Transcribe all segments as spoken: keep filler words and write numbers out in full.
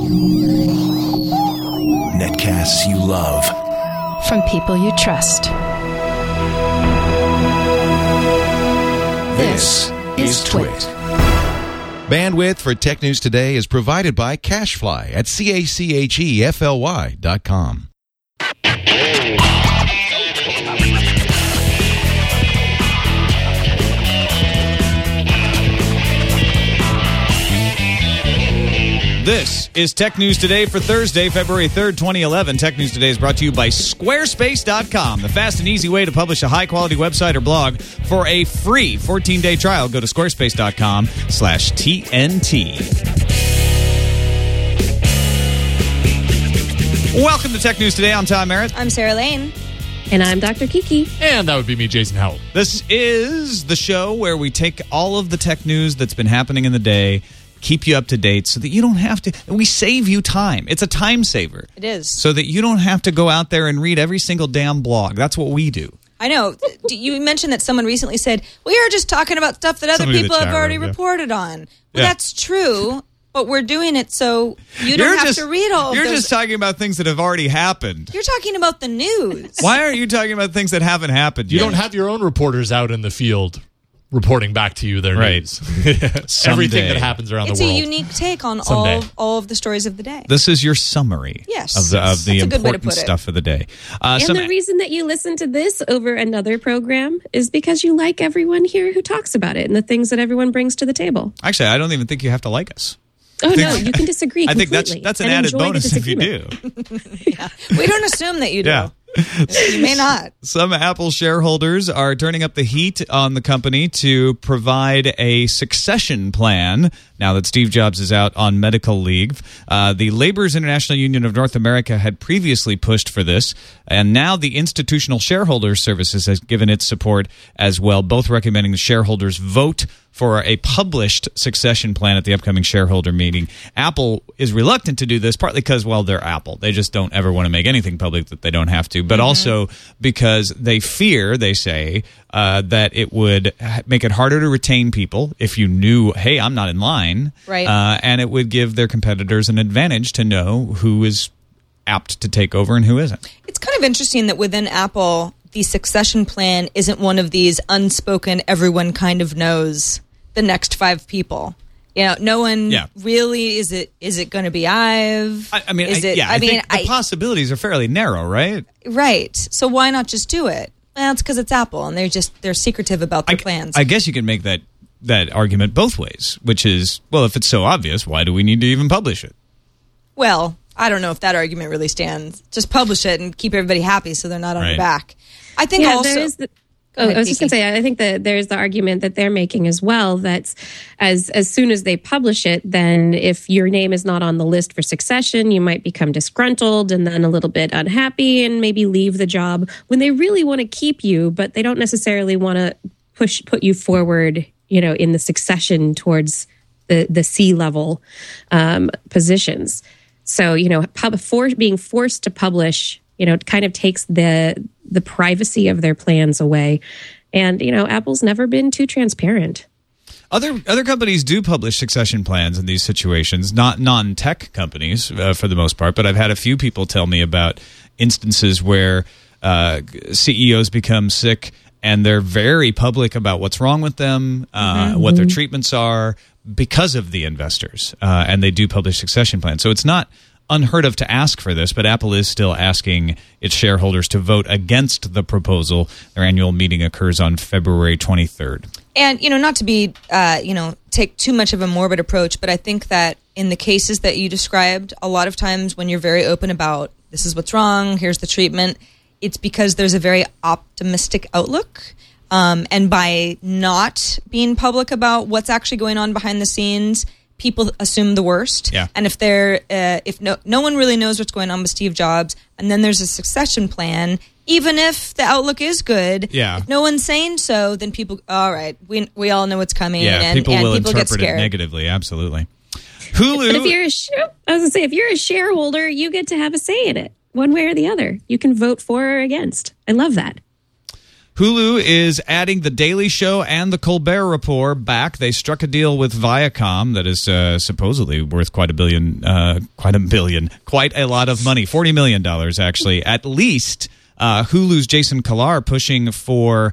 Netcasts you love. From people you trust. This is Twit. Bandwidth for Tech News Today is provided by CacheFly at C A C H E F L Y dot com. This is Tech News Today for Thursday, February third, twenty eleven. Tech News Today is brought to you by Squarespace dot com, the fast and easy way to publish a high-quality website or blog. For a free fourteen-day trial, go to Squarespace dot com slash T N T. Welcome to Tech News Today. I'm Tom Merritt. I'm Sarah Lane. And I'm Doctor Kiki. And that would be me, Jason Howell. This is the show where we take all of the tech news that's been happening in the day, keep you up to date so that you don't have to, we save you time. It's a time saver. It is. So that you don't have to go out there and read every single damn blog. That's what we do. I know. You mentioned that someone recently said, we are just talking about stuff that other Somebody in the people have chat already room, yeah. reported on. Well, Yeah. that's true, but we're doing it so you don't You're have just- to read all of You're those. just talking about things that have already happened. You're talking about the news. Why aren't you talking about things that haven't happened You yet? don't have your own reporters out in the field reporting back to you their Right. news. Everything that happens around It's the a world. unique take on all Someday. of, all of the stories of the day. This is your summary Yes. of the, of the That's a good way to important put it. stuff of the day. Uh, And some- the reason that you listen to this over another program is because you like everyone here who talks about it and the things that everyone brings to the table. Actually, I don't even think you have to like us. Oh, think- no, you can disagree I think completely. that's that's an and added enjoy the bonus if you do. disagreement. We don't assume that you do. Yeah. You may not. Some Apple shareholders are turning up the heat on the company to provide a succession plan now that Steve Jobs is out on medical leave. Uh, the Laborers International Union of North America had previously pushed for this, and now the Institutional Shareholders Services has given its support as well, both recommending the shareholders vote for a published succession plan at the upcoming shareholder meeting. Apple is reluctant to do this, partly because, well, they're Apple. They just don't ever want to make anything public that they don't have to, but mm-hmm. also because they fear, they say, uh, that it would make it harder to retain people if you knew, hey, I'm not in line. Right. Uh, and it would give their competitors an advantage to know who is apt to take over and who isn't. It's kind of interesting that within Apple, the succession plan isn't one of these unspoken, everyone kind of knows the next five people. You know, no one yeah. really is it. Is it going to be Ive? I, I mean, is I, it? yeah, I, I mean, think the I, possibilities are fairly narrow, right? Right. So why not just do it? Well, it's because it's Apple, and they're just they're secretive about their I, plans. I guess you can make that that argument both ways, which is, well, if it's so obvious, why do we need to even publish it? Well, I don't know if that argument really stands. Just publish it and keep everybody happy, so they're not on Right. your back. I think Yeah, also. there is the- Go Oh, ahead, I was just going Kiki. to say, I think that there's the argument that they're making as well, that as as soon as they publish it, then if your name is not on the list for succession, you might become disgruntled and then a little bit unhappy and maybe leave the job when they really want to keep you, but they don't necessarily want to push put you forward, you know, in the succession towards the the C-level um, positions. So, you know, pub, for being forced to publish, you know, it kind of takes the the privacy of their plans away. And, you know, Apple's never been too transparent. Other other companies do publish succession plans in these situations, not non-tech companies uh, for the most part, but I've had a few people tell me about instances where uh, C E Os become sick and they're very public about what's wrong with them, uh, Mm-hmm. what their treatments are because of the investors, uh, and they do publish succession plans. So it's not unheard of to ask for this, but Apple is still asking its shareholders to vote against the proposal. Their annual meeting occurs on February twenty-third. And, you know, not to be, uh, you know, take too much of a morbid approach, but I think that in the cases that you described, a lot of times when you're very open about this is what's wrong, here's the treatment, it's because there's a very optimistic outlook. Um, and by not being public about what's actually going on behind the scenes, people assume the worst. Yeah. And if they're, uh, if no, no one really knows what's going on with Steve Jobs, and then there's a succession plan, even if the outlook is good, Yeah. if no one's saying so, then people, all right, we we all know what's coming, Yeah, and people and will people get interpret it scared. negatively. Absolutely. Hulu. But if you're a, sh- I was going to say, if you're a shareholder, you get to have a say in it, one way or the other. You can vote for or against. I love that. Hulu is adding The Daily Show and The Colbert Report back. They struck a deal with Viacom that is uh, supposedly worth quite a billion, uh, quite a billion, quite a lot of money, forty million dollars actually, at least. Uh, Hulu's Jason Kilar pushing for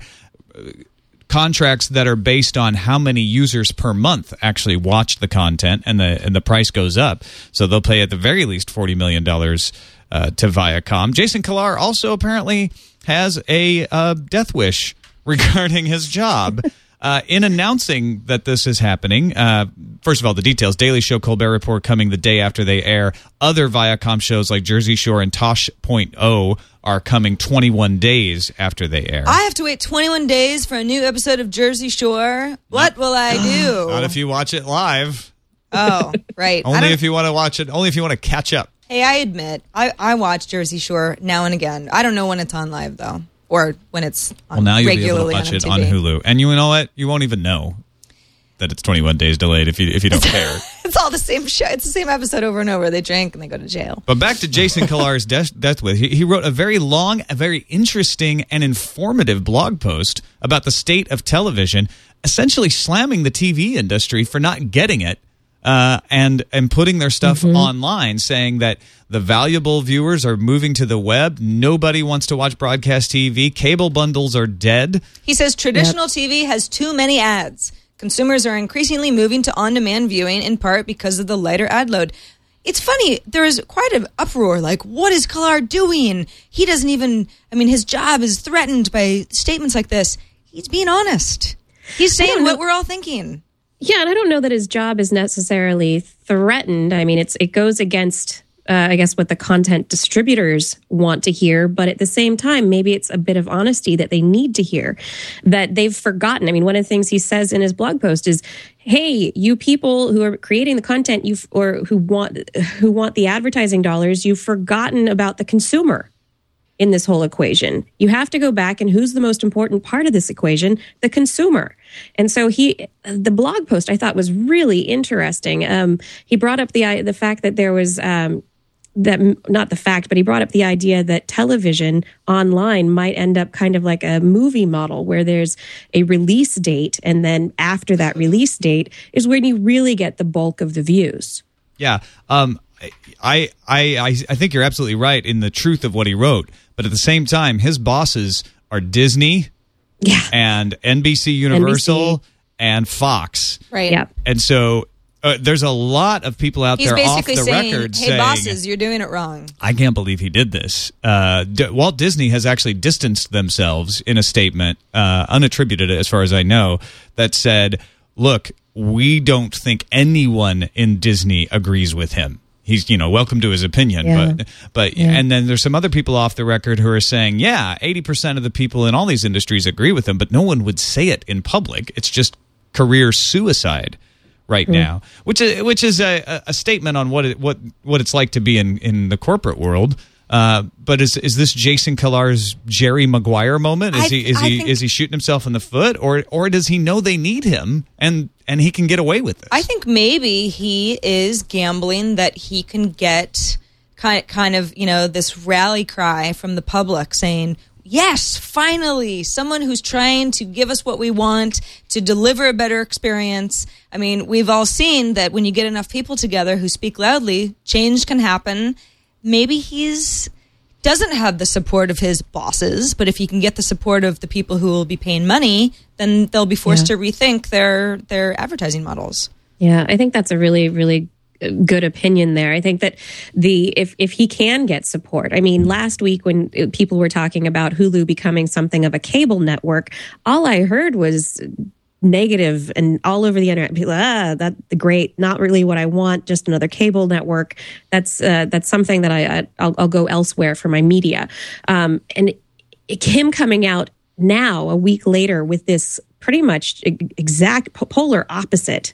contracts that are based on how many users per month actually watch the content, and the and the price goes up. So they'll pay at the very least forty million dollars uh, to Viacom. Jason Kilar also apparently has a uh, death wish regarding his job. Uh, in announcing that this is happening, uh, first of all, the details, Daily Show, Colbert Report coming the day after they air. Other Viacom shows like Jersey Shore and Tosh point oh are coming twenty-one days after they air. I have to wait twenty-one days for a new episode of Jersey Shore. What will I do? Not if you watch it live. Oh, right. Only if you want to watch it. Only if you want to catch up. Hey, I admit, I, I watch Jersey Shore now and again. I don't know when it's on live, though. Or when it's on well, now you'll be able to regularly watch on it M on T V. Hulu, and you know what? You won't even know that it's twenty-one days delayed if you if you don't care. It's all the same show. It's the same episode over and over. They drink and they go to jail. But back to Jason Kilar's death, death with. He, he wrote a very long, a very interesting, and informative blog post about the state of television, essentially slamming the T V industry for not getting it. Uh, and and putting their stuff mm-hmm. online, saying that the valuable viewers are moving to the web. Nobody wants to watch broadcast T V. Cable bundles are dead. He says traditional yep. T V has too many ads. Consumers are increasingly moving to on-demand viewing, in part because of the lighter ad load. It's funny, there is quite an uproar, like, what is Kilar doing? He doesn't even, I mean, his job is threatened by statements like this. He's being honest. He's saying what we're all thinking. Yeah, and I don't know that his job is necessarily threatened. I mean, it's it goes against, uh, I guess, what the content distributors want to hear. But at the same time, maybe it's a bit of honesty that they need to hear, that they've forgotten. I mean, one of the things he says in his blog post is, hey, you people who are creating the content you or who want who want the advertising dollars, you've forgotten about the consumer in this whole equation. You have to go back, and who's the most important part of this equation? The consumer. And so he, the blog post I thought was really interesting. Um, he brought up the the fact that there was um, that not the fact, but he brought up the idea that television online might end up kind of like a movie model, where there's a release date, and then after that release date is when you really get the bulk of the views. Yeah. Um, I, I, I think you're absolutely right in the truth of what he wrote. But at the same time, his bosses are Disney yeah. and N B C Universal N B C. And Fox. Right. Yep. And so uh, there's a lot of people out He's there off basically the saying, record hey, saying, bosses, you're doing it wrong. I can't believe he did this. Uh, D- Walt Disney has actually distanced themselves in a statement, uh, unattributed as far as I know, that said, look, we don't think anyone in Disney agrees with him. He's, you know, welcome to his opinion, yeah. but, but, yeah. and then there's some other people off the record who are saying, yeah, eighty percent of the people in all these industries agree with him, but no one would say it in public. It's just career suicide right mm. now, which is, which is a, a statement on what it, what, what it's like to be in, in the corporate world. Uh, but is is this Jason Kilar's Jerry Maguire moment? Is I, he is I he think, is he shooting himself in the foot, or or does he know they need him and and he can get away with this? I think maybe he is gambling that he can get kind kind of, you know, this rally cry from the public saying, yes, finally, someone who's trying to give us what we want, to deliver a better experience. I mean, we've all seen that when you get enough people together who speak loudly, change can happen. Maybe he's doesn't have the support of his bosses, but if he can get the support of the people who will be paying money, then they'll be forced yeah. to rethink their their advertising models. Yeah, I think that's a really, really good opinion there. I think that the if if he can get support, I mean, last week when people were talking about Hulu becoming something of a cable network, all I heard was negative and all over the internet. People, ah, that's great. Not really what I want. Just another cable network. That's uh, that's something that I, I I'll, I'll go elsewhere for my media. Um, and it, him coming out now a week later with this pretty much exact polar opposite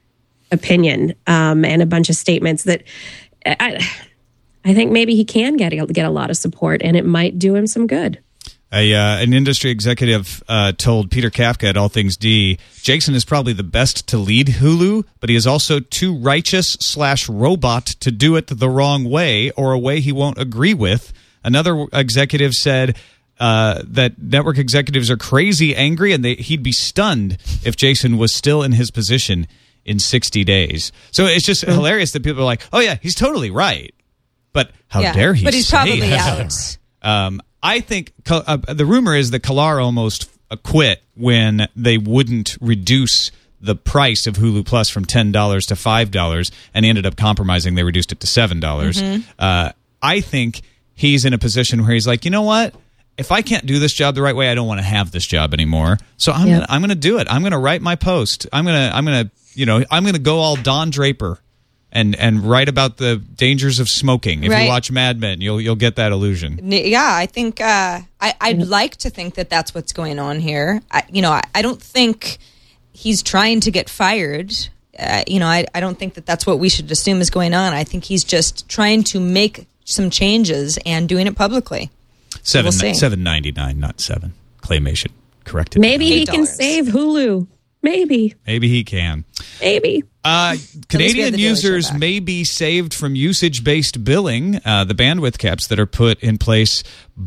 opinion um, and a bunch of statements that I I think maybe he can get get a lot of support, and it might do him some good. A, uh, an industry executive uh, told Peter Kafka at All Things D, Jason is probably the best to lead Hulu, but he is also too righteous slash robot to do it the wrong way or a way he won't agree with. Another executive said, uh, that network executives are crazy angry, and they, he'd be stunned if Jason was still in his position in sixty days. So it's just mm-hmm. hilarious that people are like, oh, yeah, he's totally right. But how yeah, dare he But he's say probably it? out. Um, I think uh, the rumor is that Kalar almost quit when they wouldn't reduce the price of Hulu Plus from ten dollars to five dollars, and he ended up compromising. They reduced it to seven dollars. Mm-hmm. Uh, I think he's in a position where he's like, you know what? If I can't do this job the right way, I don't want to have this job anymore. So I'm yep. gonna, I'm going to do it. I'm going to write my post. I'm going to I'm going to you know I'm going to go all Don Draper and and write about the dangers of smoking. If right. you watch Mad Men, you'll you'll get that illusion. Yeah, I think uh, I I'd like to think that that's what's going on here. I, you know, I, I don't think he's trying to get fired. Uh, you know, I, I don't think that that's what we should assume is going on. I think he's just trying to make some changes and doing it publicly. Seven we'll seven ninety nine, not seven. Claymation corrected. Maybe he can save Hulu. Maybe. Maybe he can. Maybe. Uh, Canadian users may be saved from usage-based billing. Uh, the bandwidth caps that are put in place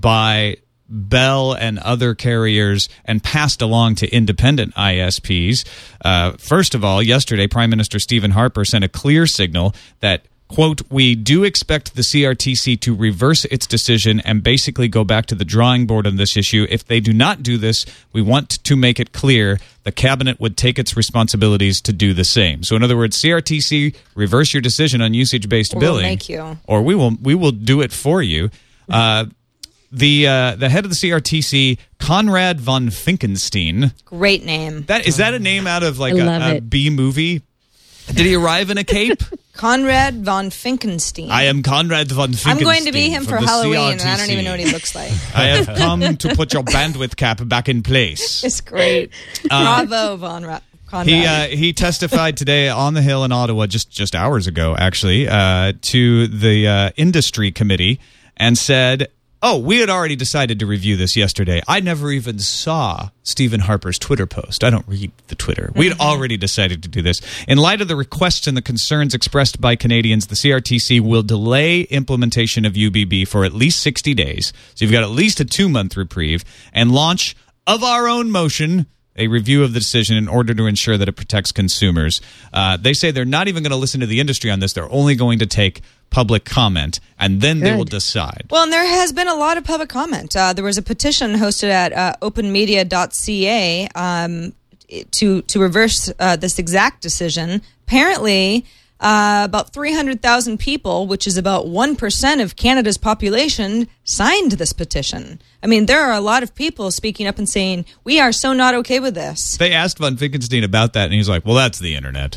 by Bell and other carriers and passed along to independent I S Ps. Uh, first of all, yesterday, Prime Minister Stephen Harper sent a clear signal that, quote, we do expect the C R T C to reverse its decision and basically go back to the drawing board on this issue. If they do not do this, we want to make it clear the cabinet would take its responsibilities to do the same. So in other words, C R T C, reverse your decision on usage-based or billing. We'll make you. Or we will, we will do it for you. Uh, The uh, the head of the C R T C, Conrad von Finkenstein. Great name. That is that a name out of like a, a B movie? Did he arrive in a cape? Conrad von Finkenstein. I am Conrad von Finkenstein. I'm going to be him for Halloween, C R T C. and I don't even know what he looks like. I have come to put your bandwidth cap back in place. It's great. Uh, Bravo, von Ra- Conrad. He uh, he testified today on the Hill in Ottawa, just just hours ago, actually, uh, to the uh, industry committee, and said, oh, we had already decided to review this yesterday. I never even saw Stephen Harper's Twitter post. I don't read the Twitter. We had already decided to do this. In light of the requests and the concerns expressed by Canadians, the C R T C will delay implementation of U B B for at least sixty days. So you've got at least a two-month reprieve, and launch of our own motion, a review of the decision in order to ensure that it protects consumers. Uh, they say they're not even going to listen to the industry on this. They're only going to take public comment, and then Good. They will decide. Well, and there has been a lot of public comment. Uh, there was a petition hosted at uh, open media dot c a um, to, to reverse uh, this exact decision. Apparently, uh, about three hundred thousand people, which is about one percent of Canada's population, signed this petition. I mean, there are a lot of people speaking up and saying, we are so not okay with this. They asked von Finkenstein about that, and he's like, well, that's the internet.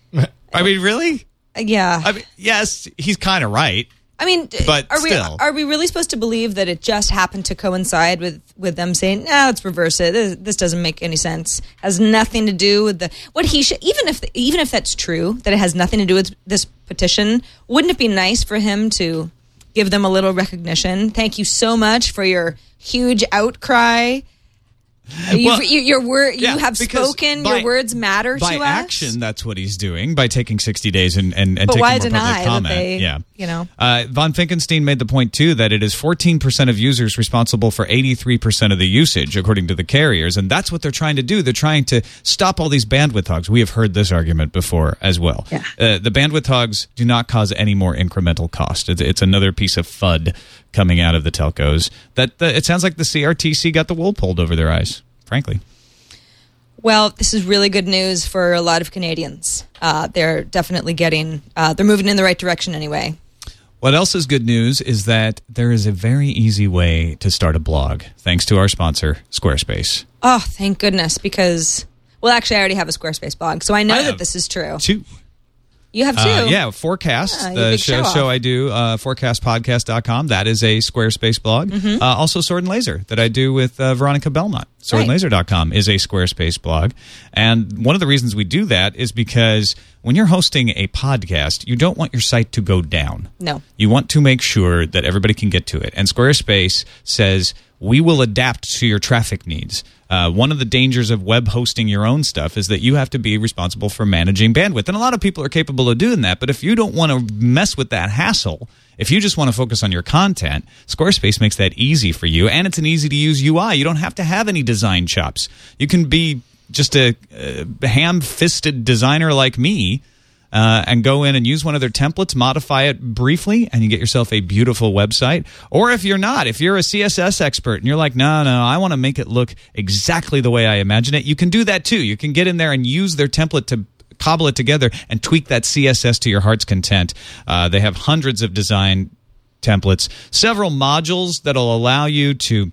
I mean, really? Yeah. I mean, yes, he's kind of right. I mean, but are still. we are we really supposed to believe that it just happened to coincide with, with them saying, "No, let's reverse it. This, this doesn't make any sense. Has nothing to do with the what he should." Even if even if that's true, that it has nothing to do with this petition, wouldn't it be nice for him to give them a little recognition? Thank you so much for your huge outcry. Well, you, your word, yeah, you have spoken. By, your words matter to us. By action, that's what he's doing by taking sixty days and and, and but taking why more deny public comment. That they, yeah, you know. Uh, von Finkenstein made the point too that it is fourteen percent of users responsible for eighty-three percent of the usage, according to the carriers, and that's what they're trying to do. They're trying to stop all these bandwidth hogs. We have heard this argument before as well. Yeah. Uh, the bandwidth hogs do not cause any more incremental cost. It's, it's another piece of FUD coming out of the telcos. That the, it sounds like the C R T C got the wool pulled over their eyes, frankly. Well, this is really good news for a lot of Canadians. Uh, they're definitely getting, uh, they're moving in the right direction anyway. What else is good news is that there is a very easy way to start a blog, thanks to our sponsor, Squarespace. Oh, thank goodness, because, well, actually, I already have a Squarespace blog, so I know I that this is true. Two. You have two? Uh, yeah, Forecast, yeah, the show, show I do, uh, forecast podcast dot com. That is a Squarespace blog. Mm-hmm. Uh, also, Sword and Laser that I do with uh, Veronica Belmont. sword and laser dot com is a Squarespace blog. And one of the reasons we do that is because when you're hosting a podcast, you don't want your site to go down. No. You want to make sure that everybody can get to it. And Squarespace says, we will adapt to your traffic needs. Uh, one of the dangers of web hosting your own stuff is that you have to be responsible for managing bandwidth. And a lot of people are capable of doing that. But if you don't want to mess with that hassle, if you just want to focus on your content, Squarespace makes that easy for you. And it's an easy-to-use U I. You don't have to have any design chops. You can be just a, a ham-fisted designer like me, Uh, and go in and use one of their templates, modify it briefly, and you get yourself a beautiful website. Or if you're not, if you're a C S S expert and you're like, no, no, I want to make it look exactly the way I imagine it, you can do that too. You can get in there and use their template to cobble it together and tweak that C S S to your heart's content. Uh, they have hundreds of design templates, several modules that'll allow you to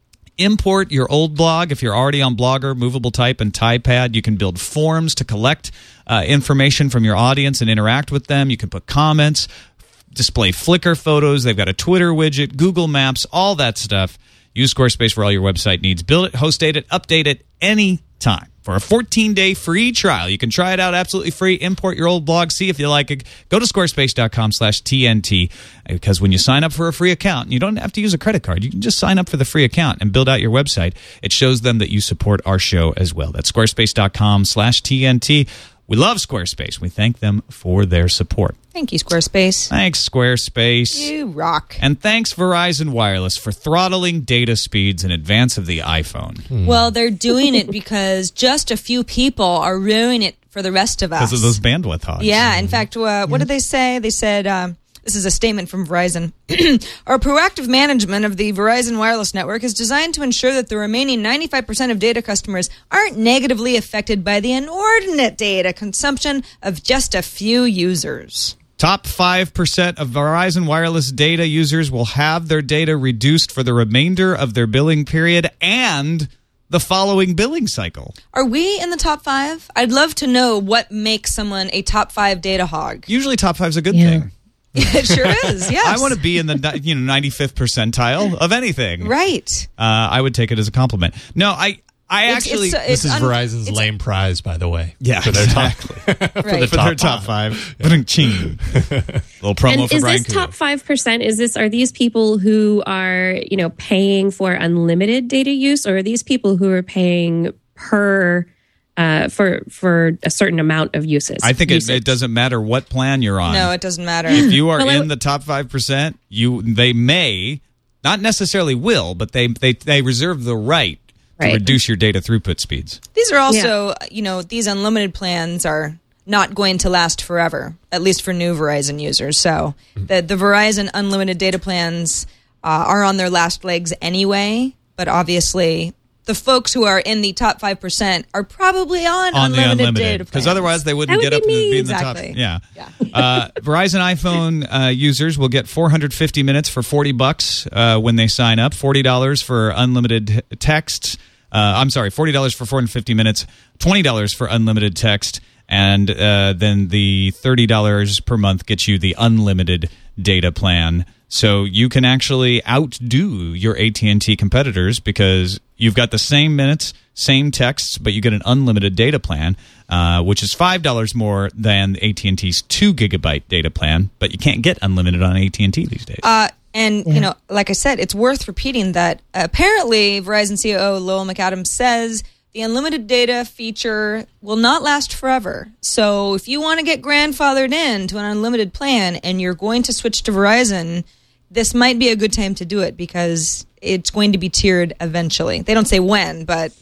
import your old blog. If you're already on Blogger, Movable Type, and Typepad, you can build forms to collect uh, information from your audience and interact with them. You can put comments, display Flickr photos. They've got a Twitter widget, Google Maps, all that stuff. Use Squarespace for all your website needs. Build it, host it, update it anytime. For a fourteen-day free trial, you can try it out absolutely free. Import your old blog, see if you like it. Go to squarespace.com slash TNT, because when you sign up for a free account, you don't have to use a credit card. You can just sign up for the free account and build out your website. It shows them that you support our show as well. That's squarespace.com slash TNT. We love Squarespace. We thank them for their support. Thank you, Squarespace. Thanks, Squarespace. You rock. And thanks, Verizon Wireless, for throttling data speeds in advance of the iPhone. Mm. Well, they're doing it because just a few people are ruining it for the rest of us. Because of those bandwidth hogs. Yeah. In fact, uh, what did they say? They said, um, this is a statement from Verizon. Our proactive management of the Verizon Wireless network is designed to ensure that the remaining ninety-five percent of data customers aren't negatively affected by the inordinate data consumption of just a few users. Top five percent of Verizon Wireless data users will have their data reduced for the remainder of their billing period and the following billing cycle. Are we in the top five? I'd love to know what makes someone a top five data hog. Usually top five's a good Yeah. thing. It sure is, yes. I want to be in the you know ninety-fifth percentile of anything. Right. Uh, I would take it as a compliment. No, I I It's- actually... it's, uh, This is un- Verizon's it's- lame prize, by the way. Yeah, for their exactly. top, for Right. the for top, their top five. Ba-ding-ching. Little promo And for is Brian this Kudo. top five percent? Is this are these people who are you know paying for unlimited data use, or are these people who are paying per uh, for for a certain amount of uses? I think it, usage? it doesn't matter what plan you're on. No, it doesn't matter. If you are Well, I in w- the top five percent, you they may, not necessarily will, but they they, they reserve the right to Right. reduce your data throughput speeds. These are also, you know, these unlimited plans are not going to last forever, at least for new Verizon users. So the, the Verizon unlimited data plans uh, are on their last legs anyway, but obviously the folks who are in the top five percent are probably on, On the unlimited, unlimited, data because plans. otherwise they wouldn't That would get up be and me. be in Exactly. the top. Yeah. Yeah. uh, Verizon iPhone uh, users will get four hundred fifty minutes for forty bucks uh, when they sign up. Forty dollars for unlimited text. Uh, I'm sorry, forty dollars for four hundred fifty minutes. Twenty dollars for unlimited text, and uh, then the thirty dollars per month gets you the unlimited data plan. So you can actually outdo your A T and T competitors because you've got the same minutes, same texts, but you get an unlimited data plan, uh, which is five dollars more than A T and T's two gigabyte data plan. But you can't get unlimited on A T and T these days. Uh, and, you know, like I said, it's worth repeating that apparently Verizon C E O Lowell McAdams says the unlimited data feature will not last forever. So if you want to get grandfathered in to an unlimited plan and you're going to switch to Verizon, this might be a good time to do it because it's going to be tiered eventually. They don't say when, but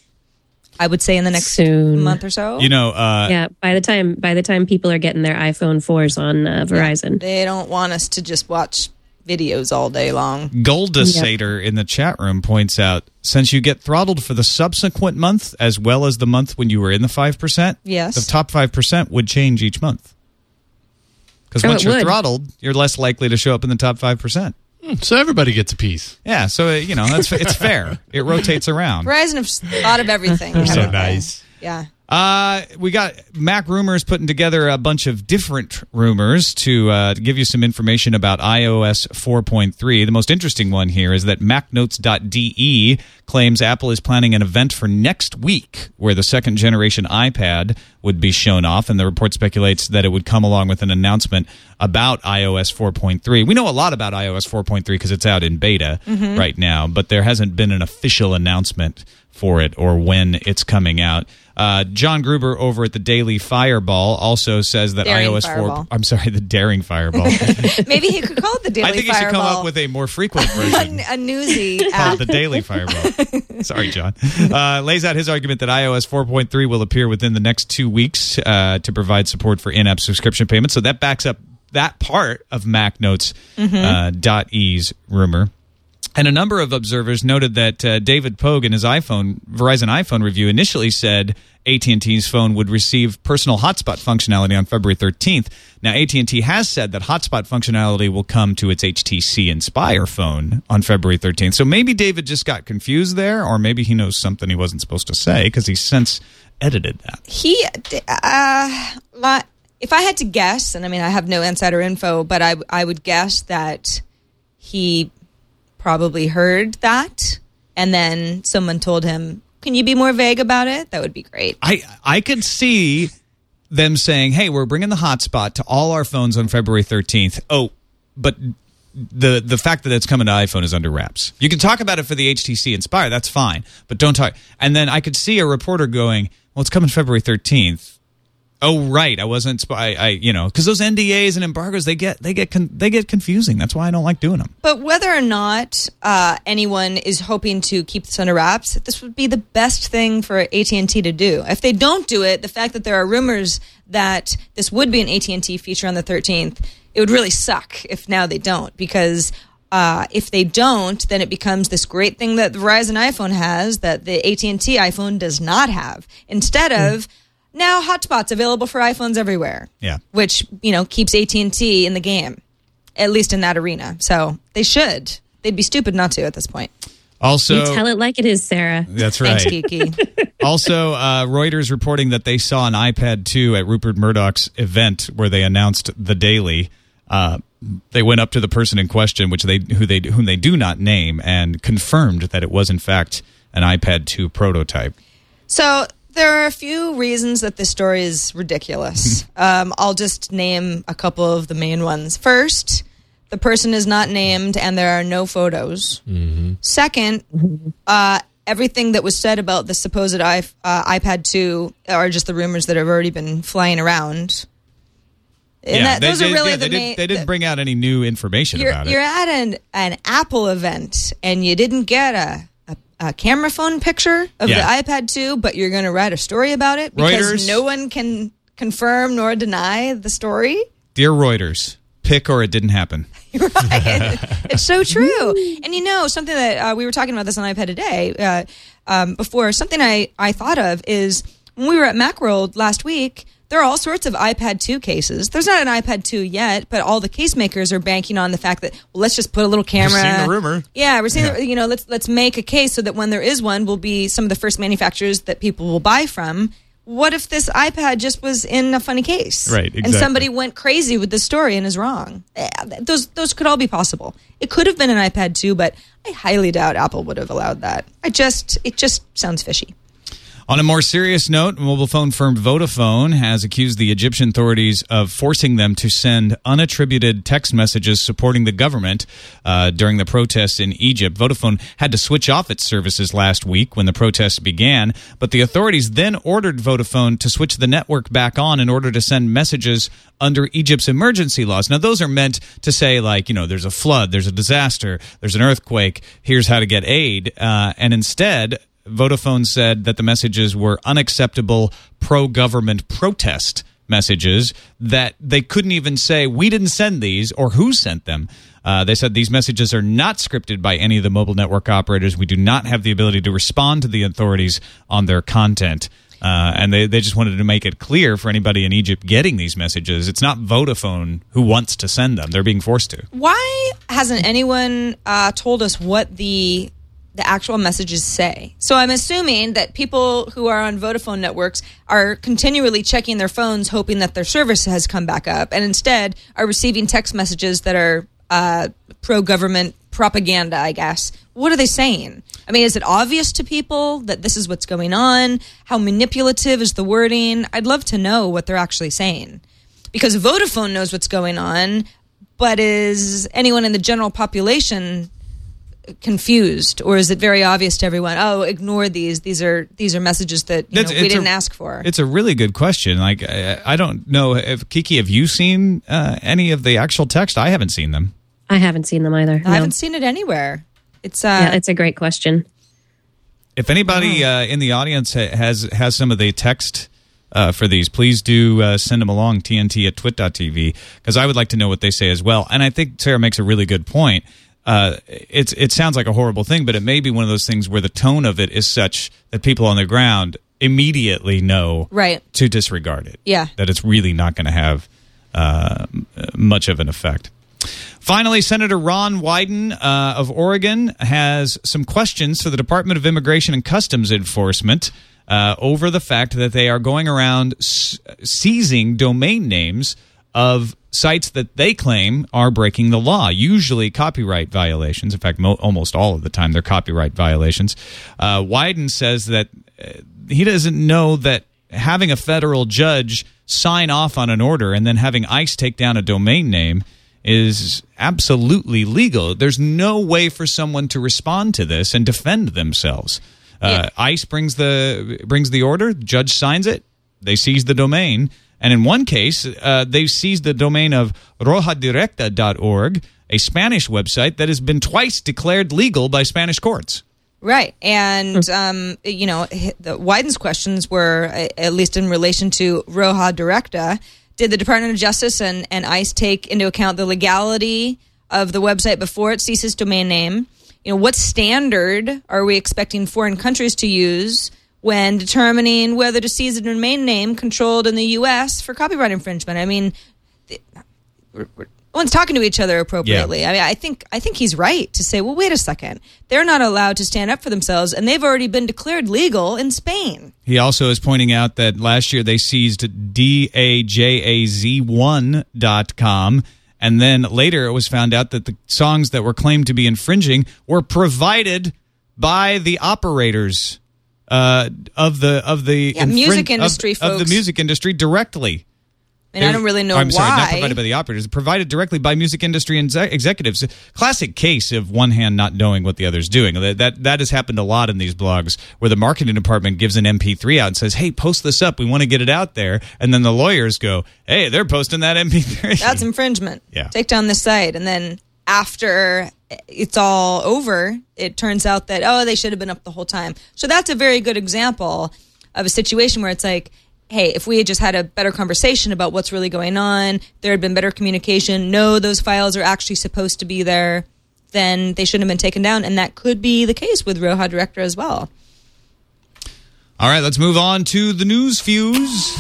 I would say in the next Soon. month or so. you know, uh, yeah. By the time by the time people are getting their iPhone fours on uh, Verizon, They don't want us to just watch videos all day long. Golda Sater in the chat room points out, since you get throttled for the subsequent month as well as the month when you were in the five percent, Yes. the top five percent would change each month. Because Oh, once it you're would. throttled, you're less likely to show up in the top five percent. So everybody gets a piece. Yeah, so, uh, you know, that's it's fair. It rotates around. Verizon have thought of everything. They're so haven't they? nice. Yeah. Uh, we got Mac Rumors putting together a bunch of different rumors to, uh, to give you some information about i O S four point three. The most interesting one here is that Mac Notes dot D E claims Apple is planning an event for next week where the second generation iPad would be shown off, and the report speculates that it would come along with an announcement about i O S four point three. We know a lot about i O S four point three because it's out in beta mm-hmm. right now, but there hasn't been an official announcement for it or when it's coming out. Uh, John Gruber over at the Daily Fireball also says that Daring iOS Fireball. four. I'm sorry, the Daring Fireball. Maybe he could call it the Daily Fireball. I think he should come up with a more frequent version. a, a newsy app. Called the Daily Fireball. Sorry, John. Uh, lays out his argument that i O S four point three will appear within the next two weeks uh, to provide support for in-app subscription payments. So that backs up that part of Mac Notes Mm-hmm. uh, dot E's rumor. And a number of observers noted that uh, David Pogue in his iPhone Verizon iPhone review initially said A T and T's phone would receive personal hotspot functionality on February thirteenth. Now, A T and T has said that hotspot functionality will come to its H T C Inspire phone on February thirteenth. So maybe David just got confused there, or maybe he knows something he wasn't supposed to say because he's since edited that. He, uh, my, if I had to guess, and I mean, I have no insider info, but I, I would guess that he probably heard that, and then someone told him, can you be more vague about it? That would be great. I, I could see them saying, hey, we're bringing the hotspot to all our phones on February thirteenth. Oh, but the the fact that it's coming to iPhone is under wraps. You can talk about it for the H T C Inspire, that's fine, but don't talk. And then I could see a reporter going, well, it's coming February thirteenth. Oh, right. I wasn't. I, I you know, because those N D As and embargoes, they get they get con- they get confusing. That's why I don't like doing them. But whether or not uh, anyone is hoping to keep this under wraps, this would be the best thing for A T and T to do. If they don't do it, the fact that there are rumors that this would be an A T and T feature on the thirteenth, it would really suck if now they don't, because uh, if they don't, then it becomes this great thing that the Verizon iPhone has that the A T and T iPhone does not have. Instead of now hotspots available for iPhones everywhere. Yeah. Which, you know, keeps A T and T in the game, at least in that arena. So they should. They'd be stupid not to at this point. Also, You tell it like it is, Sarah. That's right. Thanks, Kiki. Also, uh, Reuters reporting that they saw an iPad two at Rupert Murdoch's event where they announced the Daily. Uh, they went up to the person in question, which they who they whom they do not name, and confirmed that it was in fact an iPad two prototype. So there are a few reasons that this story is ridiculous. um, I'll just name a couple of the main ones. First, the person is not named and there are no photos. Mm-hmm. Second, uh, everything that was said about the supposed I, uh, iPad two are just the rumors that have already been flying around. And yeah, that, they, those they, are really yeah, the they, main. did, they didn't bring out any new information you're, about it. You're at an, an Apple event and you didn't get a, a, a camera phone picture of Yeah. the iPad two, but you're going to write a story about it because Reuters. no one can confirm nor deny the story. Dear Reuters, pick or it didn't happen. Right. It's so true. And you know, something that uh, we were talking about this on iPad Today uh, um, before, something I, I thought of is when we were at Macworld last week, there are all sorts of iPad two cases. There's not an iPad two yet, but all the case makers are banking on the fact that, well, let's just put a little camera. You've seen the rumor. Yeah, we're seeing, Yeah. The, you know, let's let's make a case so that when there is one, we'll be some of the first manufacturers that people will buy from. What if this iPad just was in a funny case? Right, And exactly. somebody went crazy with the story and is wrong. Eh, Those those could all be possible. It could have been an iPad two, but I highly doubt Apple would have allowed that. I just it just sounds fishy. On a more serious note, mobile phone firm Vodafone has accused the Egyptian authorities of forcing them to send unattributed text messages supporting the government uh, during the protests in Egypt. Vodafone had to switch off its services last week when the protests began, but the authorities then ordered Vodafone to switch the network back on in order to send messages under Egypt's emergency laws. Now, those are meant to say, like, you know, there's a flood, there's a disaster, there's an earthquake, here's how to get aid, uh, and instead Vodafone said that the messages were unacceptable pro-government protest messages that they couldn't even say, we didn't send these, or who sent them. Uh, they said these messages are not scripted by any of the mobile network operators. We do not have the ability to respond to the authorities on their content. Uh, and they, they just wanted to make it clear for anybody in Egypt getting these messages, it's not Vodafone who wants to send them. They're being forced to. Why hasn't anyone uh, told us what the the actual messages say. So I'm assuming that people who are on Vodafone networks are continually checking their phones, hoping that their service has come back up, and instead are receiving text messages that are uh, pro-government propaganda, I guess. What are they saying? I mean, is it obvious to people that this is what's going on? How manipulative is the wording? I'd love to know what they're actually saying. Because Vodafone knows what's going on, but is anyone in the general population confused, or is it very obvious to everyone? Oh, ignore these. These are these are messages that you know, we didn't a, ask for. It's a really good question. Like I, I don't know if Kiki, have you seen uh, any of the actual text? I haven't seen them. I haven't seen them either. I no. haven't seen it anywhere. It's uh, yeah, it's a great question. If anybody uh, in the audience ha- has has some of the text uh, for these, please do uh, send them along. T N T at twit dot t v, because I would like to know what they say as well. And I think Sarah makes a really good point. Uh, it's it sounds like a horrible thing, but it may be one of those things where the tone of it is such that people on the ground immediately know right. to disregard it. Yeah, that it's really not going to have uh, much of an effect. Finally, Senator Ron Wyden uh, of Oregon has some questions for the Department of Immigration and Customs Enforcement uh, over the fact that they are going around s- seizing domain names of sites that they claim are breaking the law, usually copyright violations. In fact, mo- almost all of the time they're copyright violations. Uh, Wyden says that uh, he doesn't know that having a federal judge sign off on an order and then having ICE take down a domain name is absolutely legal. There's no way for someone to respond to this and defend themselves. Uh, yeah. ICE brings the brings the order, the judge signs it, they seize the domain, and in one case, uh, they seized the domain of roja directa dot org, a Spanish website that has been twice declared legal by Spanish courts. Right. And, um, you know, the Wyden's questions were, at least in relation to Roja Directa, did the Department of Justice and, and ICE take into account the legality of the website before it ceases domain name? You know, what standard are we expecting foreign countries to use when determining whether to seize a domain name controlled in the U S for copyright infringement? I mean, we're, we're, no one's talking to each other appropriately. Yeah. I mean, I think I think he's right to say, well, wait a second. They're not allowed to stand up for themselves, and they've already been declared legal in Spain. He also is pointing out that last year they seized dajaz one dot com, and then later it was found out that the songs that were claimed to be infringing were provided by the operators uh, of the of the yeah, infrin- music industry of, folks. of the music industry directly. And I don't really know I'm why. sorry, not provided by the operators. Provided directly by music industry and executives. Classic case of one hand not knowing what the other's doing. That, that that has happened a lot in these blogs where the marketing department gives an M P three out and says, hey, post this up. We want to get it out there. And then the lawyers go, hey, they're posting that M P three. That's infringement. Yeah. Take down this site. And then after it's all over, it turns out that, oh, they should have been up the whole time. So that's a very good example of a situation where it's like, hey, if we had just had a better conversation about what's really going on, there had been better communication, no, those files are actually supposed to be there, then they shouldn't have been taken down. And that could be the case with Roja Directa as well. All right, let's move on to the news fuse.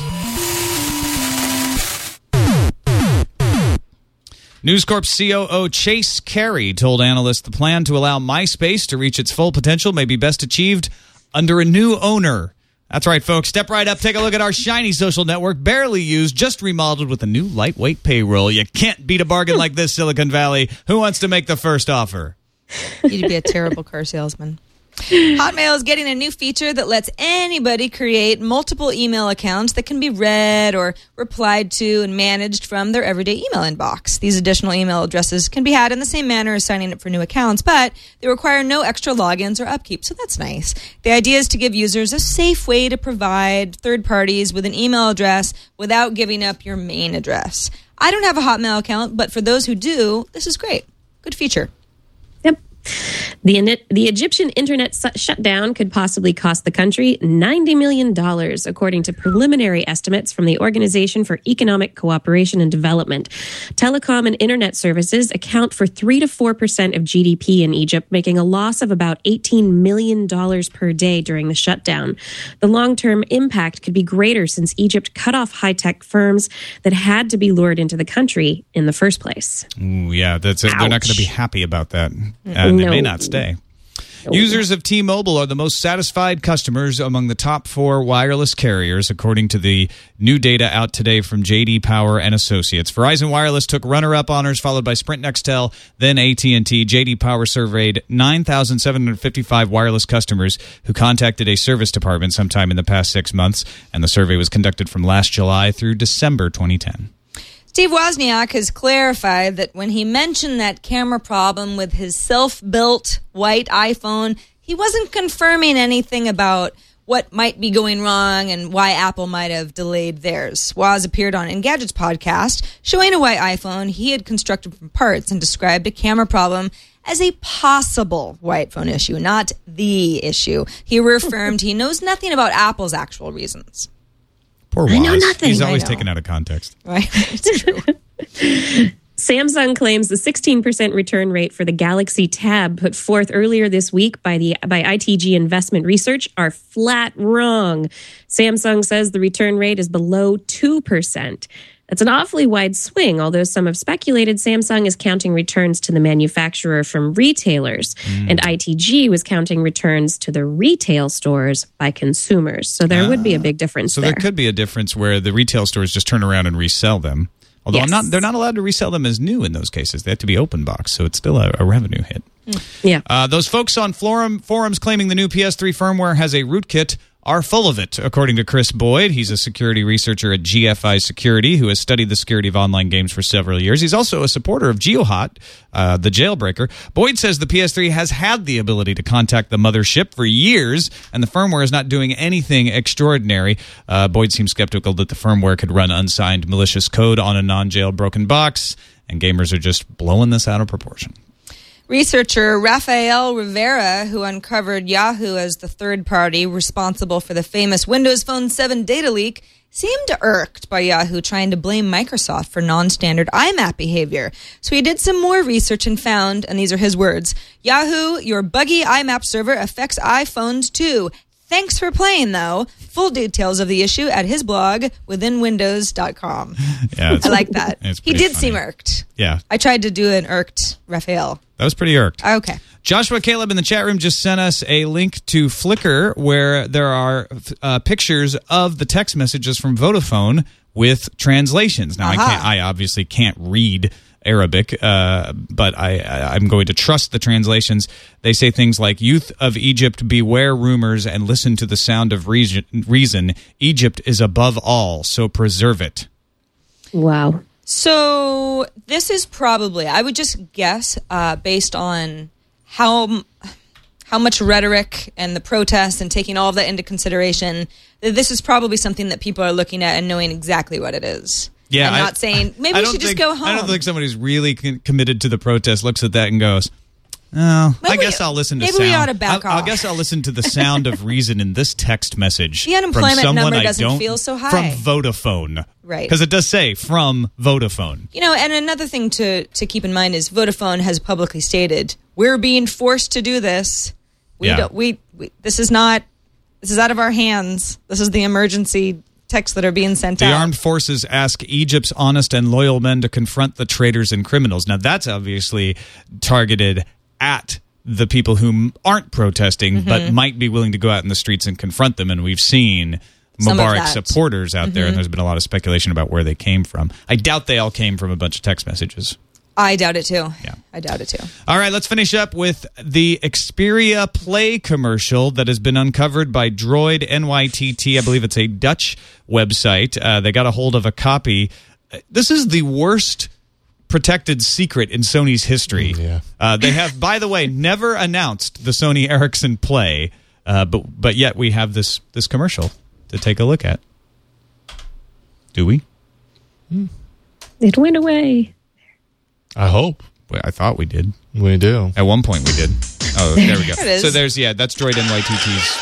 News Corp C O O Chase Carey told analysts the plan to allow MySpace to reach its full potential may be best achieved under a new owner. That's right, folks. Step right up. Take a look at our shiny social network, barely used, just remodeled with a new lightweight payroll. You can't beat a bargain like this, Silicon Valley. Who wants to make the first offer? You'd be a terrible car salesman. Hotmail is getting a new feature that lets anybody create multiple email accounts that can be read or replied to and managed from their everyday email inbox. These additional email addresses can be had in the same manner as signing up for new accounts, but they require no extra logins or upkeep, so that's nice. The idea is to give users a safe way to provide third parties with an email address without giving up your main address. I don't have a Hotmail account, but for those who do, this is great. Good feature. Yep. The, the Egyptian internet su- shutdown could possibly cost the country ninety million dollars, according to preliminary estimates from the Organization for Economic Cooperation and Development. Telecom and internet services account for three to four percent of G D P in Egypt, making a loss of about eighteen million dollars per day during the shutdown. The long-term impact could be greater since Egypt cut off high-tech firms that had to be lured into the country in the first place. Ooh, yeah, that's it. They're not going to be happy about that. Uh, No. They may not stay. Users of T-Mobile are the most satisfied customers among the top four wireless carriers, according to the new data out today from J D Power and Associates. Verizon Wireless took runner-up honors, followed by Sprint, Nextel, then A T and T. J D Power surveyed nine thousand seven hundred fifty-five wireless customers who contacted a service department sometime in the past six months, and the survey was conducted from last July through December twenty ten. Steve Wozniak has clarified that when he mentioned that camera problem with his self-built white iPhone, he wasn't confirming anything about what might be going wrong and why Apple might have delayed theirs. Woz appeared on Engadget's podcast, showing a white iPhone he had constructed from parts and described a camera problem as a possible white phone issue, not the issue. He reaffirmed he knows nothing about Apple's actual reasons. Poor Woz. I know nothing. He's always I know. taken out of context. Right? It's true. Samsung claims the sixteen percent return rate for the Galaxy Tab put forth earlier this week by the by I T G Investment Research are flat wrong. Samsung says the return rate is below two percent. That's an awfully wide swing, although some have speculated Samsung is counting returns to the manufacturer from retailers, mm. and I T G was counting returns to the retail stores by consumers. So there uh, would be a big difference so there. So there could be a difference where the retail stores just turn around and resell them. Although yes. I'm not, they're not allowed to resell them as new in those cases. They have to be open box, so it's still a, a revenue hit. Yeah. Uh, those folks on forum, forums claiming the new P S three firmware has a rootkit are full of it, according to Chris Boyd. He's a security researcher at G F I Security who has studied the security of online games for several years. He's also a supporter of GeoHot, uh, the jailbreaker. Boyd says the P S three has had the ability to contact the mothership for years, and the firmware is not doing anything extraordinary. Uh, Boyd seems skeptical that the firmware could run unsigned malicious code on a non-jailbroken box, and gamers are just blowing this out of proportion. Researcher Rafael Rivera, who uncovered Yahoo as the third party responsible for the famous Windows Phone seven data leak, seemed irked by Yahoo trying to blame Microsoft for non-standard I MAP behavior. So he did some more research and found, and these are his words, Yahoo, your buggy I MAP server affects iPhones too. Thanks for playing, though. Full details of the issue at his blog, within windows dot com. Yeah, I like that. He did funny. seem irked. Yeah. I tried to do an irked Raphael. That was pretty irked. Okay. Joshua Caleb in the chat room just sent us a link to Flickr where there are uh, pictures of the text messages from Vodafone with translations. Now, uh-huh. I can't. I obviously can't read Arabic, uh, but I, I, I'm going to trust the translations. They say things like, "Youth of Egypt, beware rumors and listen to the sound of reason. reason. Egypt is above all, so preserve it." Wow. So this is probably, I would just guess, uh, based on how how much rhetoric and the protests and taking all of that into consideration, that this is probably something that people are looking at and knowing exactly what it is. Yeah, I'm I, not saying maybe I we don't should think, just go home. I don't think somebody who's really con- committed to the protest looks at that and goes, "Oh, maybe I guess we, I'll listen to maybe sound. we ought to back I'll, off. I guess I'll listen to the sound of reason in this text message. The unemployment from someone number I doesn't don't, feel so high. From Vodafone, right? Because it does say from Vodafone. You know, and another thing to to keep in mind is Vodafone has publicly stated we're being forced to do this. We yeah. don't. We, we this is not. This is out of our hands. This is the emergency texts that are being sent the out. The armed forces ask Egypt's honest and loyal men to confront the traitors and criminals. Now, that's obviously targeted at the people who aren't protesting, mm-hmm. but might be willing to go out in the streets and confront them. And we've seen Some Mubarak supporters out mm-hmm. there, and there's been a lot of speculation about where they came from. I doubt they all came from a bunch of text messages. I doubt it too. Yeah. I doubt it too. All right, let's finish up with the Xperia Play commercial that has been uncovered by Droid N Y T T. I believe it's a Dutch website. Uh, they got a hold of a copy. This is the worst protected secret in Sony's history. Yeah. Uh, they have, by the way, never announced the Sony Ericsson Play, uh, but but yet we have this this commercial to take a look at. Do we? Hmm. It went away. I hope. Well, I thought we did. We do. At one point we did. Oh, there we go. There it is. So there's, yeah, that's Droid N Y T T's.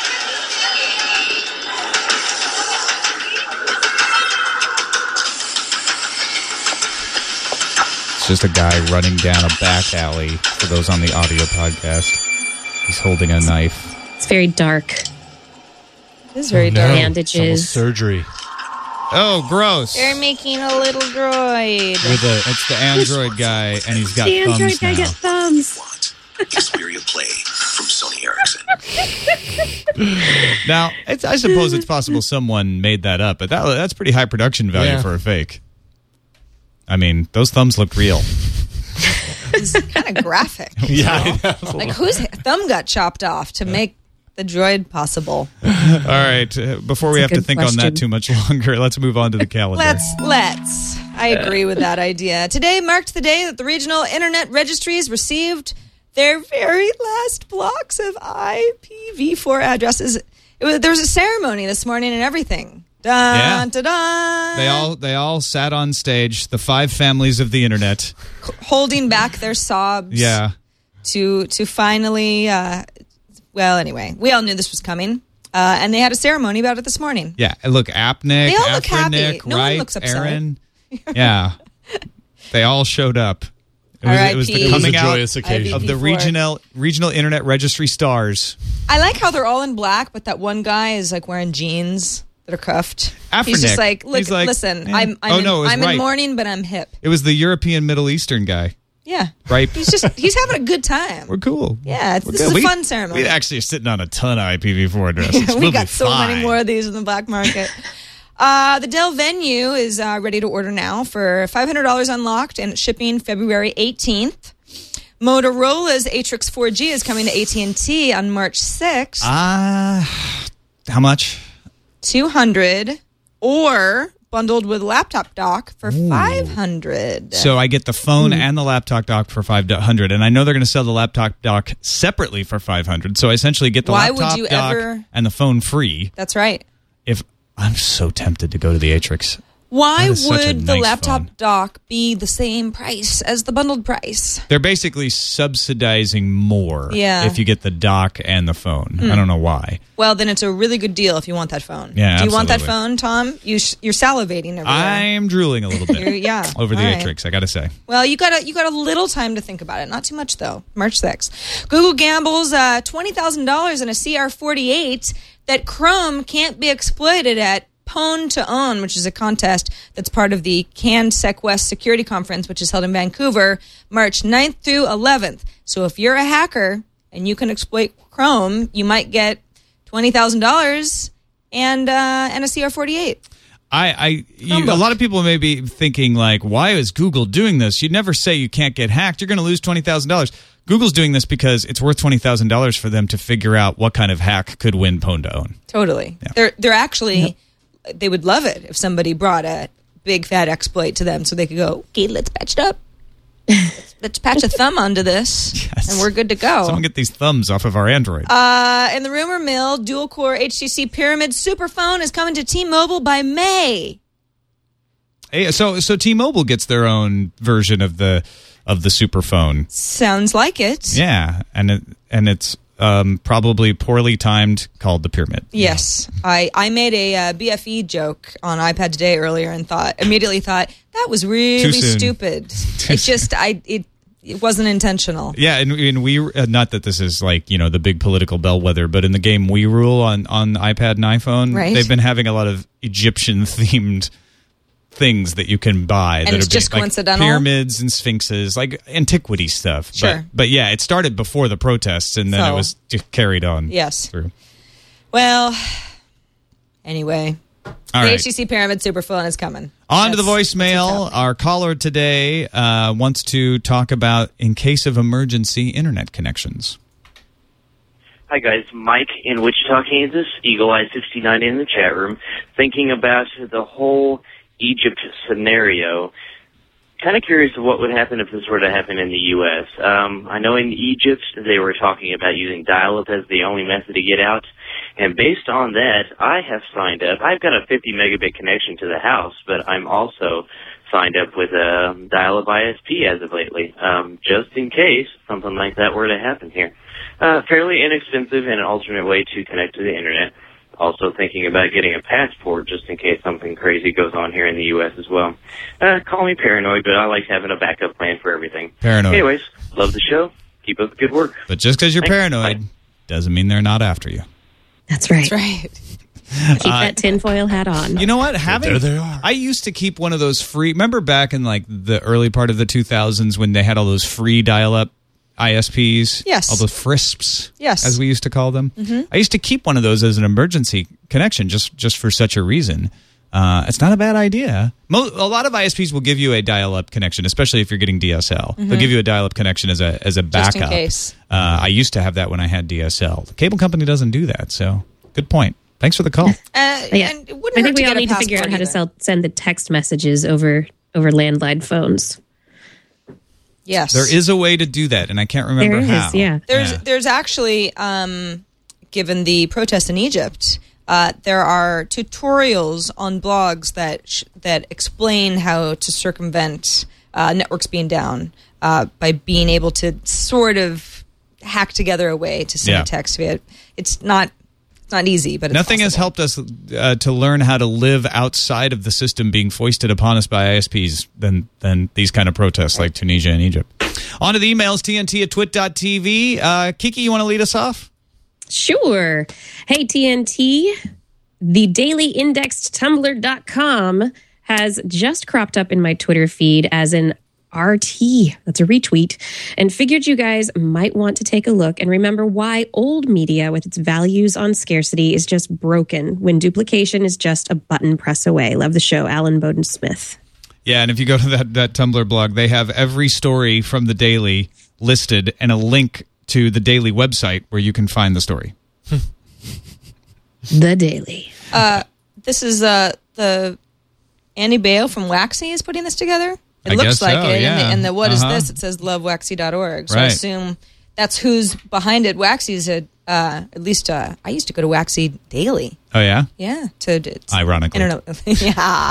It's just a guy running down a back alley for those on the audio podcast. He's holding a knife. It's very dark. It is very oh, dark. No. Bandages. Surgery. Oh, gross. They're making a little droid. With a, it's the Android guy, and he's got the thumbs Android guy now. got thumbs. Xperia Play. from Sony Ericsson. Now, it's, I suppose it's possible someone made that up, but that, that's pretty high production value Yeah. for a fake. I mean, those thumbs looked real. It's kind of graphic. Yeah, I know. Like, whose thumb got chopped off to make the droid possible? All right, uh, before we That's have a to good think on question. that too much longer, let's move on to the calendar. Let's, let's. I agree with that idea. Today marked the day that the regional internet registries received their very last blocks of I P v four addresses. It was, there was a ceremony this morning and everything. Dun, Yeah. dun, dun. They all they all sat on stage, the five families of the internet. holding back their sobs. Yeah. To to finally. Uh, well, anyway, we all knew this was coming, uh, and they had a ceremony about it this morning. Yeah, and look, Apnick, They all look happy. Afrinick, No one Wright, looks upset. Aaron. Yeah. They all showed up. It was, it was the R I P. It was a coming out joyous occasion. of the before. regional regional internet registry stars. I like how they're all in black, but that one guy is like wearing jeans that are cuffed. He's Afrinick. just like, look, He's like, listen, eh. I'm, I'm, Oh, in, no, it was I'm Wright. in mourning, but I'm hip. It was the European Middle Eastern guy. Yeah, Right. He's just he's having a good time. We're cool. Yeah, it's, We're this good. is a We- fun ceremony. We actually are sitting on a ton of I P v four addresses. we We'll got be so fine. many more of these in the black market. Uh, the Dell Venue is uh, ready to order now for five hundred dollars unlocked and shipping February eighteenth. Motorola's Atrix four G is coming to A T and T on March sixth. Ah, how much? two hundred or bundled with laptop dock for five hundred. So I get the phone Hmm. and the laptop dock for five hundred, and I know they're going to sell the laptop dock separately for five hundred. So I essentially get the Why would laptop you dock ever- and the phone free. That's right. If I'm so tempted to go to the Atrix. Why That is such a would the nice laptop phone. dock be the same price as the bundled price? They're basically subsidizing more Yeah. if you get the dock and the phone. I don't know why. Well, then it's a really good deal if you want that phone. Yeah, Do you want that absolutely. phone, Tom? You sh- you're salivating over there. I'm drooling a little You're- bit yeah. over the All right. Atrix, I got to say. Well, you got a you got a little time to think about it. Not too much though. March sixth. Google gambles uh, twenty thousand dollars in a C R forty-eight that Chrome can't be exploited at Pwn to Own, which is a contest that's part of the CanSec West Security Conference, which is held in Vancouver, March ninth through eleventh. So if you're a hacker and you can exploit Chrome, you might get twenty thousand dollars and uh, and a C R forty-eight. I, I you, a lot of people may be thinking, like, why is Google doing this? You'd never say you can't get hacked. You're going to lose twenty thousand dollars. Google's doing this because it's worth twenty thousand dollars for them to figure out what kind of hack could win Pwn to Own. Totally. They're they're actually they would love it if somebody brought a big fat exploit to them so they could go, okay, let's patch it up. let's, let's patch a thumb onto this Yes. and we're good to go. Someone get these thumbs off of our Android. Uh, in the rumor mill, dual core H T C Pyramid Superphone is coming to T-Mobile by May. Hey, so so T-Mobile gets their own version of the of the Superphone. Sounds like it. Yeah, and it, and it's um, probably poorly timed, called the Pyramid. Yes, I, I made a uh, B F E joke on iPad Today earlier and thought immediately thought that was really soon. stupid. It just I it it wasn't intentional. Yeah, and, and we uh, not that this is like, you know, the big political bellwether, but in the game We Rule on on iPad and iPhone, Right. they've been having a lot of Egyptian themed things that you can buy that it's are big, just like coincidental? pyramids and sphinxes, like antiquity stuff. Sure. But, but yeah, it started before the protests, and then So- it was just carried on. Yes. Through. Well, anyway, All the right. H T C Pyramid Superphone is coming. On to the That's- voicemail. that's Our caller today uh, wants to talk about in case of emergency internet connections. Hi guys, Mike in Wichita, Kansas, Eagle Eye sixty-nine in the chat room, thinking about the whole Egypt scenario. Kind of curious of what would happen if this were to happen in the U S. Um, I know in Egypt they were talking about using dial-up as the only method to get out, and based on that, I have signed up. I've got a fifty megabit connection to the house, but I'm also signed up with a dial-up I S P as of lately, um, just in case something like that were to happen here. Uh, fairly inexpensive and an alternate way to connect to the internet. Also thinking about getting a passport just in case something crazy goes on here in the U S as well. Uh, call me paranoid, but I like having a backup plan for everything. Paranoid. Anyways, love the show. Keep up the good work. But just because you're Thanks. paranoid Bye. doesn't mean they're not after you. That's right. That's right. Keep that tinfoil hat on. You know what? Having there they are. I used to keep one of those free. Remember back in like the early part of the two thousands when they had all those free dial-up I S Ps. Yes. All the FRISPs, Yes. as we used to call them. Mm-hmm. I used to keep one of those as an emergency connection just, just for such a reason. Uh, it's not a bad idea. Mo- a lot of I S Ps will give you a dial-up connection, especially if you're getting D S L. Mm-hmm. They'll give you a dial-up connection as a as a backup. Just in case. Uh, I used to have that when I had D S L. The cable company doesn't do that, so good point. Thanks for the call. Uh, Yeah. and it wouldn't I hurt think we to all get a need to figure out passport how to either. sell, send the text messages over over landline phones. Yes. There is a way to do that, and I can't remember There is, how. yeah. There's Yeah. there's actually, um, given the protests in Egypt, uh, there are tutorials on blogs that sh- that explain how to circumvent uh, networks being down uh, by being able to sort of hack together a way to send Yeah. a text. It's not it's not easy, but it's Nothing has possible. helped us uh, to learn how to live outside of the system being foisted upon us by I S Ps than than these kind of protests like Tunisia and Egypt. On to the emails, T N T at twit dot t v. Uh, Kiki, you want to lead us off? Sure. Hey, T N T, the daily indexed tumblr dot com has just cropped up in my Twitter feed as an R T. That's a retweet. And figured you guys might want to take a look and remember why old media with its values on scarcity is just broken when duplication is just a button press away. Love the show, Alan Bowden Smith. Yeah, and if you go to that, that Tumblr blog, they have every story from the Daily listed and a link to the Daily website where you can find the story. The Daily. Uh, this is uh, the Annie Baio from Waxy is putting this together. It I looks guess like so, it. And yeah. the, and the what is Uh-huh. this? It says love waxy dot org. So I Right. assume that's who's behind it. Waxy's a, uh, at least uh, I used to go to Waxy daily. Oh, yeah? Yeah. To, it's Ironically. Internet. Yeah.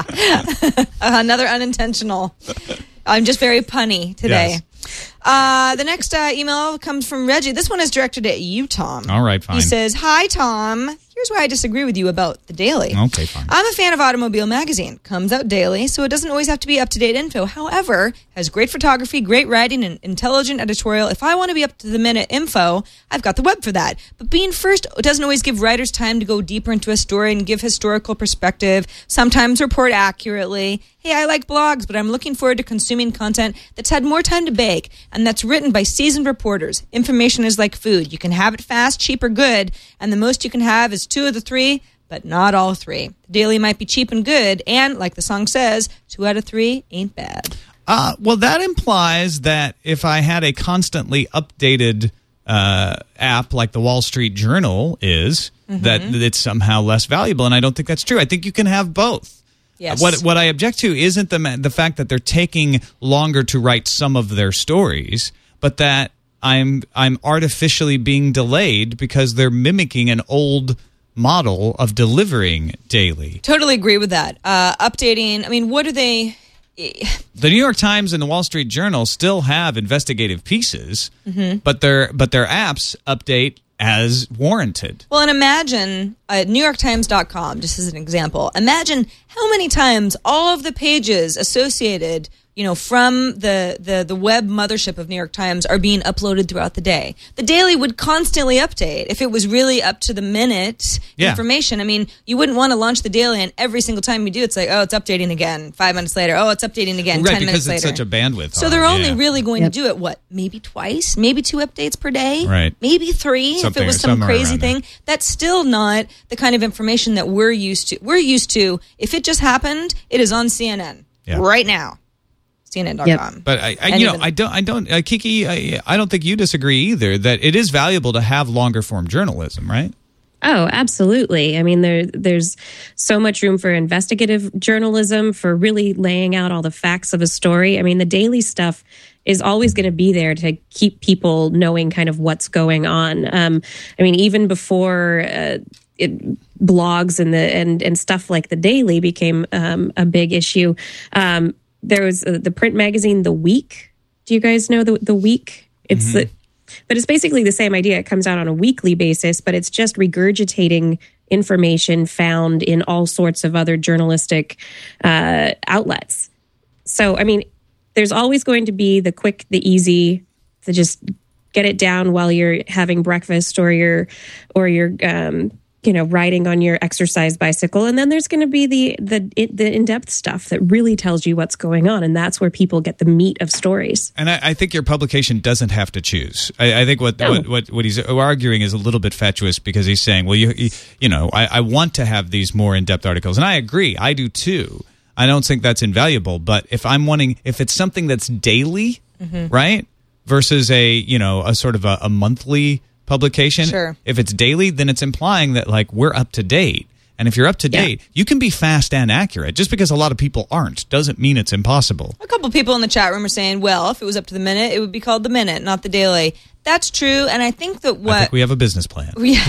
Another unintentional. I'm just very punny today. Yes. Uh, the next uh, email comes from Reggie. This one is directed at you, Tom. All right, fine. He says, "Hi, Tom. Here's why I disagree with you about the Daily. Okay, fine. I'm a fan of Automobile Magazine. Comes out daily, so it doesn't always have to be up-to-date info. However, has great photography, great writing, and intelligent editorial. If I want to be up-to-the-minute info, I've got the web for that. But being first doesn't always give writers time to go deeper into a story and give historical perspective, sometimes report accurately. Hey, I like blogs, but I'm looking forward to consuming content that's had more time to bake and that's written by seasoned reporters. Information is like food. You can have it fast, cheap, or good, and the most you can have is two of the three, but not all three. The Daily might be cheap and good, and like the song says, two out of three ain't bad." Uh, well, that implies that if I had a constantly updated uh, app like the Wall Street Journal is, Mm-hmm. that it's somehow less valuable, and I don't think that's true. I think you can have both. Yes. What what I object to isn't the ma- the fact that they're taking longer to write some of their stories, but that I'm I'm artificially being delayed because they're mimicking an old model of delivering daily. Totally agree with that. Uh, updating, I mean, what are they... The New York Times and the Wall Street Journal still have investigative pieces, Mm-hmm. but their but their apps update as warranted. Well, and imagine uh, New York Times dot com, just as an example. Imagine how many times all of the pages associated, you know, from the, the, the web mothership of New York Times are being uploaded throughout the day. The Daily would constantly update if it was really up to the minute Yeah. information. I mean, you wouldn't want to launch the Daily and every single time you do, it's like, oh, it's updating again. Five minutes later, oh, it's updating again. Right, Ten because minutes it's later. such a bandwidth. So hog, they're only yeah. really going Yep. to do it, what, maybe twice? Maybe two updates per day? Right. Maybe three Something- if it was some somewhere crazy around there. thing. That's still not the kind of information that we're used to. We're used to, if it just happened, it is on C N N Yeah. right now. C N N dot com. Yep. But I, I And you know, even- I don't, I don't, uh, Kiki, I, I don't think you disagree either that it is valuable to have longer form journalism, right? Oh, absolutely. I mean, there there's so much room for investigative journalism, for really laying out all the facts of a story. I mean, the daily stuff is always going to be there to keep people knowing kind of what's going on. Um, I mean, even before uh, it, blogs and the and and stuff like the Daily became um, a big issue. Um, there was uh, the print magazine, The Week. Do you guys know the the Week? It's the But it's basically the same idea. It comes out on a weekly basis, but it's just regurgitating information found in all sorts of other journalistic uh, outlets. So, I mean, there's always going to be the quick, the easy, to just get it down while you're having breakfast or you're or you're um, you know, riding on your exercise bicycle. And then there's going to be the the the in-depth stuff that really tells you what's going on. And that's where people get the meat of stories. And I, I think your publication doesn't have to choose. I, I think what, No. what what what he's arguing is a little bit fatuous because he's saying, well, you you, you know, I, I want to have these more in-depth articles. And I agree. I do too. I don't think that's invaluable. But if I'm wanting, if it's something that's daily, Mm-hmm. right, versus a, you know, a sort of a, a monthly publication. Sure. If it's daily, then it's implying that like we're up to date. And if you're up to Yeah. date, you can be fast and accurate. Just because a lot of people aren't doesn't mean it's impossible. A couple people in the chat room are saying, well, if it was up to the minute, it would be called the minute, not the daily. That's true. And I think that what... I think we have a business plan. Yeah.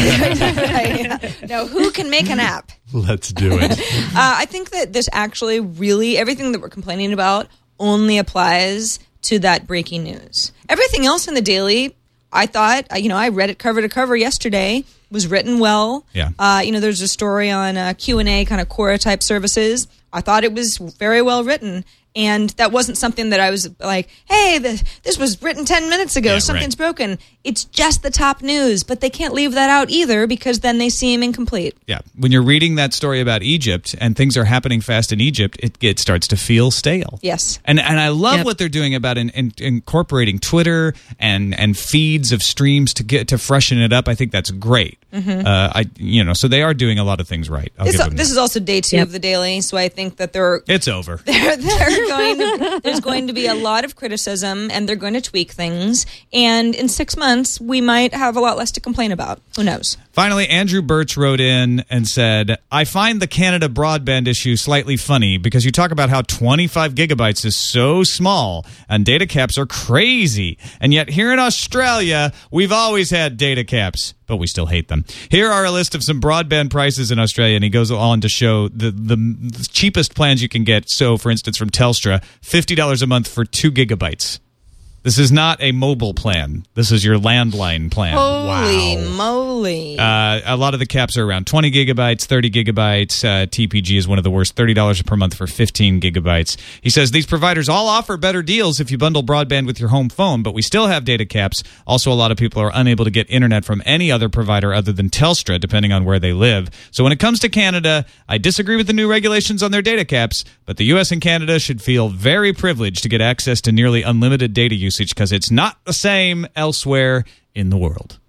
Right, yeah. Now, who can make an app? Let's do it. Uh, I think that this actually really, everything that we're complaining about only applies to that breaking news. Everything else in the daily, I thought, uh, you know, I read it cover to cover yesterday, was written well. Yeah. Uh, you know, there's a story on uh, Q and A, kind of Quora type services. I thought it was very well written. And that wasn't something that I was like, hey, the, this was written ten minutes ago. Yeah, Something's right. broken. It's just the top news. But they can't leave that out either because then they seem incomplete. Yeah. When you're reading that story about Egypt and things are happening fast in Egypt, it, it starts to feel stale. Yes. And and I love Yep. what they're doing about in, in, incorporating Twitter and, and feeds of streams to get to freshen it up. I think that's great. Mm-hmm. Uh, I you know so they are doing a lot of things right. I'll This, give them this that. is also day two Yep. of the daily. So I think that there It's over. They're, they're going to, there's going to be a lot of criticism and they're going to tweak things. And in six months, we might have a lot less to complain about. Who knows? Finally, Andrew Birch wrote in and said, I find the Canada broadband issue slightly funny because you talk about how twenty-five gigabytes is so small and data caps are crazy. And yet here in Australia, we've always had data caps, but we still hate them. Here are a list of some broadband prices in Australia, and he goes on to show the, the, the cheapest plans you can get. So, for instance, from Telstra, fifty dollars a month for two gigabytes. This is not a mobile plan. This is your landline plan. Holy moly. Uh, a lot of the caps are around twenty gigabytes, thirty gigabytes. Uh, T P G is one of the worst, thirty dollars per month for fifteen gigabytes. He says these providers all offer better deals if you bundle broadband with your home phone, but we still have data caps. Also, a lot of people are unable to get internet from any other provider other than Telstra, depending on where they live. So when it comes to Canada, I disagree with the new regulations on their data caps, but the U S and Canada should feel very privileged to get access to nearly unlimited data usage because it's not the same elsewhere in the world.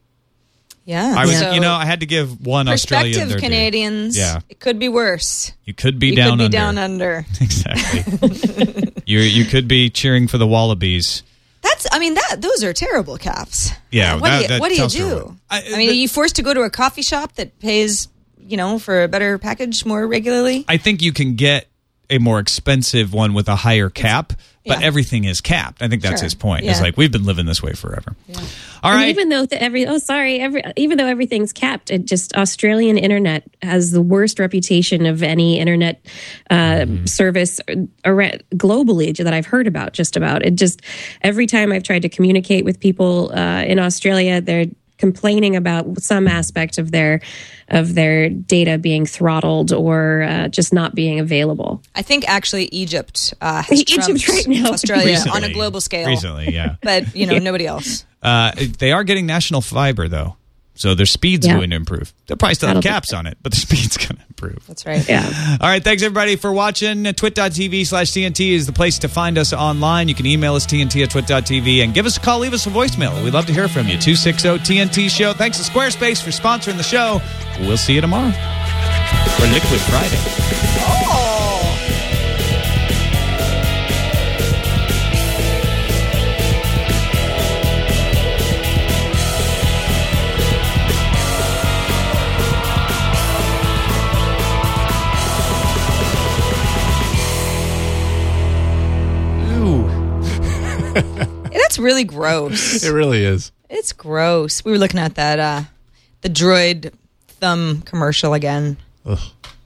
Yeah. I was, so you know, I had to give one Australian perspective, their due. Canadians. Yeah, It could be worse. you could be You down could be under. down under. Exactly. you you could be cheering for the Wallabies. That's, I mean, that those are terrible caps. Yeah, What that- do you, that what do, you Telstra do? one. I- I, mean, the- are you forced to go to a coffee shop that pays, you know, for a better package more regularly? I think you can get a more expensive one with a higher cap, but yeah. everything is capped. I think that's Sure. his point. It's Yeah. like we've been living this way forever. All And right. even though the every oh sorry every even though everything's capped, it just Australian internet has the worst reputation of any internet uh, Mm-hmm. service around, globally that I've heard about. Just about it. Just every time I've tried to communicate with people uh, in Australia, they're complaining about some aspect of their of their data being throttled or uh, just not being available. I think actually Egypt uh, has Egypt trumped right now. Australia on a Recently. global scale. Recently, yeah. But, you know, nobody else. Uh, they are getting national fiber, though. So their speed's Yeah. going to improve. They'll probably still have That'll be caps on it, but the speed's going to improve. That's right. Yeah. All right, thanks everybody for watching. twit.tv slash TNT is the place to find us online. You can email us T N T at twit.tv and give us a call, leave us a voicemail. We'd love to hear from you. two six zero T N T show. Thanks to Squarespace for sponsoring the show. We'll see you tomorrow for Liquid Friday. That's really gross. It really is. It's gross. We were looking at that, uh, the droid thumb commercial again. Ugh.